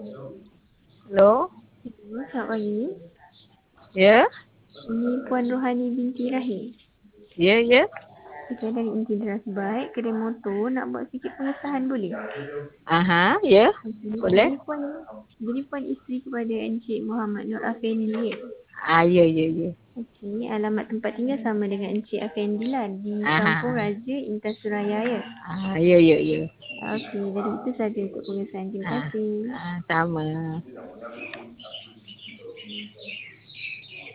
Hello? Selamat pagi. Ya? Ini Puan Rohani binti Rahim. Ya, ya. Kita dari Encik Deras Baik, kedai motor nak buat sikit pengesahan boleh? Aha, ya. Boleh? Jadi puan isteri kepada Encik Muhammad Nur Afendi ya? Ya, ya, ya. Okey, alamat tempat tinggal sama dengan Encik Afendi lah di Kampung Aha. Raja Intan Suraya ya? Ya, ya, ya. Okey, jadi itu saja untuk pengesahan. Terima kasih. Sama.